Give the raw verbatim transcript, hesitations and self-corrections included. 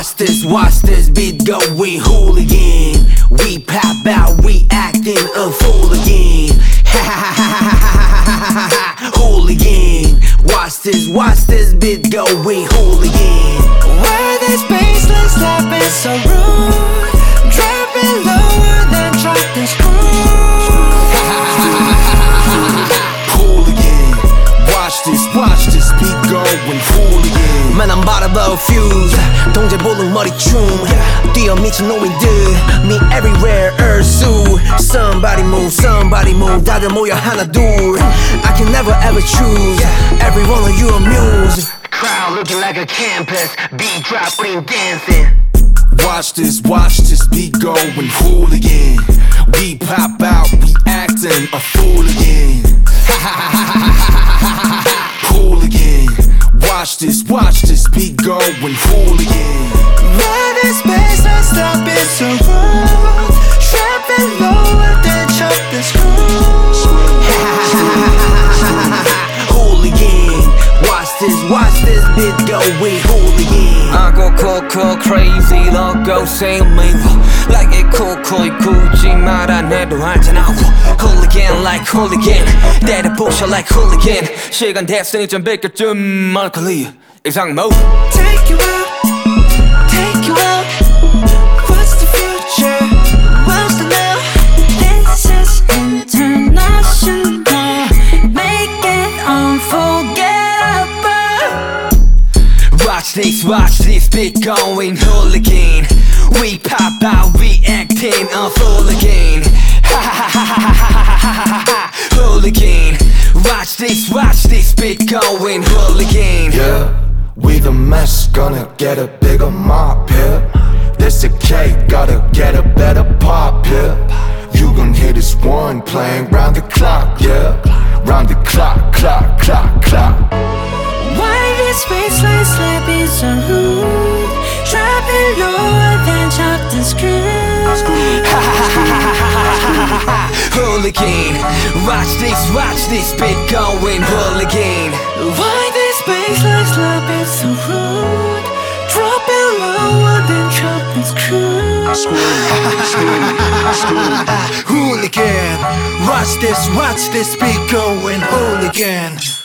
Watch this, watch this beat going hooligan. We pop out, we acting a fool again. Ha ha ha ha ha ha ha, hooligan. Watch this, watch this beat going hooligan. Where this baseline slap is so rude, dropping lower than drop the screw. Hooligan. Watch this, watch this beat going hooligan. Man, I'm about to blow fuse. 동제 볼록 머리춤 뛰어 미친 놈이들 Me everywhere ursu. Somebody move, somebody move. 다들 모여 하나 둘. I can never ever choose. Every one of you amuse. Crowd looking like a campus. Beat drop, we dancing. Watch this, watch this beat going hooligan. We pop out, we acting a fool again. Hooligan. Watch this, watch this beat going hooligan. Where this baseline slap is so rude, dropping lower than drop the screw. Hooligan. Watch this, watch this beat going hooligan. I go cool, cool, crazy, logo same me. Like it cool, cool, 굳이 말 안 해도 알잖아. Hooligan like hooligan, 때려 부셔 like hooligan. 시간 됐으니 좀 비켜좀 얼굴이 이상모. Take you out, take you out. What's the future? What's the now? This is international. Make it unforgettable. Watch this, watch this beat going hooligan. We pop out, we acting a fool again. Ha ha ha ha ha ha ha, hooligan. Watch this, watch this beat going hooligan. Yeah, we the mess, gonna get a bigger mop here. This a cake, gotta get a better pop here. You gon' hear this one playing round the clock, yeah. Round the clock, clock, clock, clock. Why this baseline slap is so rude, dropping lower than drop the screw. Hooligan. Watch this, watch this beat going hooligan. Why this baseline slap is so rude, dropping lower than drop the screw. Hooligan. Watch this, watch this beat going hooligan.